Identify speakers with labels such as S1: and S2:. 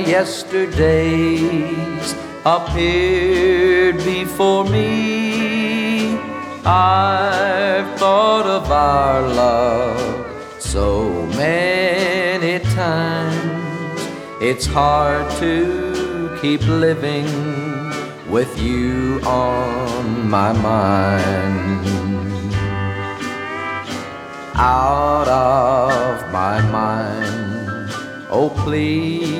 S1: yesterdays appeared before me. I've thought of our love so many times. It's hard to keep living with you on my mind. Out of my mind, oh please